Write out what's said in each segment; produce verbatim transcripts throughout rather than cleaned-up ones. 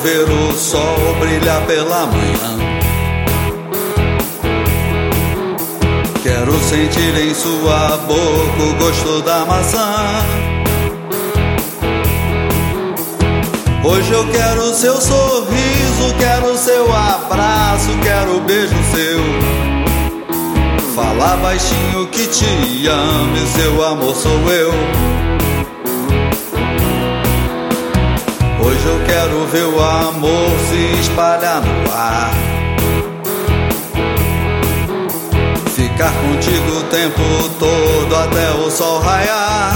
ver o sol brilhar pela manhã. Quero sentir em sua boca o gosto da maçã. Hoje eu quero seu sorriso, quero seu abraço, quero o beijo seu. Falar baixinho que te amo e seu amor sou eu. Hoje eu quero ver o amor se espalhar no ar. Ficar contigo o tempo todo até o sol raiar.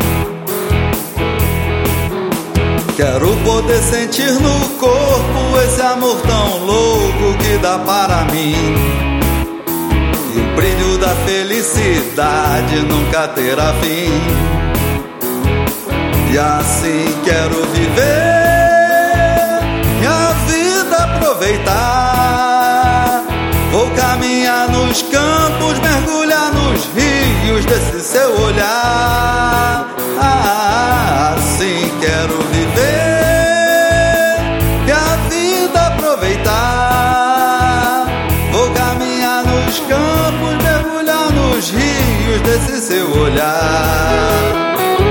Quero poder sentir no corpo esse amor tão louco que dá para mim. E o brilho da felicidade nunca terá fim. E assim quero viver e a vida aproveitar. Vou caminhar nos campos, mergulhar nos rios desse seu olhar. Ah, assim quero viver e a vida aproveitar. Vou caminhar nos campos, mergulhar nos rios desse seu olhar.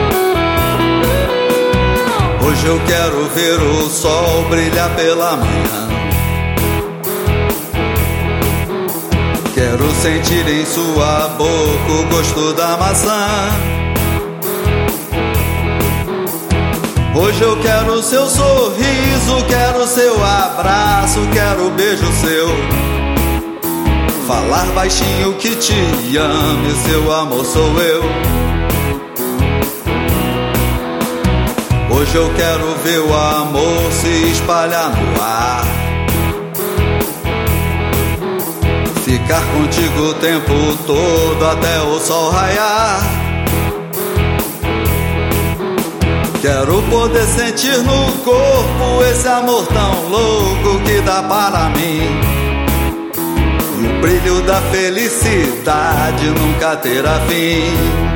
Hoje eu quero ver o sol brilhar pela manhã. Quero sentir em sua boca o gosto da maçã. Hoje eu quero seu sorriso, quero seu abraço, quero o beijo seu. Falar baixinho que te amo e seu amor sou eu. Hoje eu quero ver o amor se espalhar no ar. Ficar contigo o tempo todo até o sol raiar. Quero poder sentir no corpo esse amor tão louco que dá para mim. E o brilho da felicidade nunca terá fim.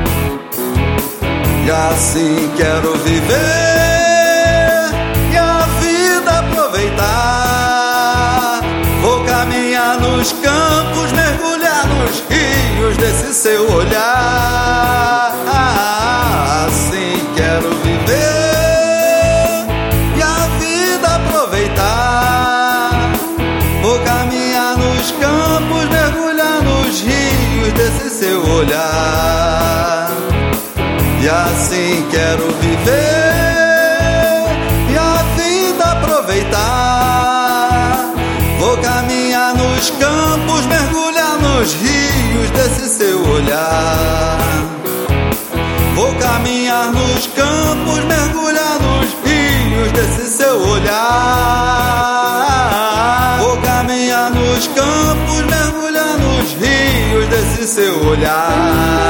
E assim quero viver e a vida aproveitar. Vou caminhar nos campos, mergulhar nos rios desse seu olhar. Assim quero viver e a vida aproveitar. Vou caminhar nos campos, mergulhar nos rios desse seu olhar. E assim quero viver e a vida aproveitar. Vou caminhar nos campos, mergulhar nos rios desse seu olhar. Vou caminhar nos campos, mergulhar nos rios desse seu olhar. Vou caminhar nos campos, mergulhar nos rios desse seu olhar.